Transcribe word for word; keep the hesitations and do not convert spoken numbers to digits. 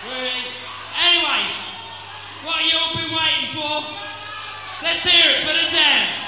Really? Anyway, what have you all been waiting for? Let's hear it for the dam.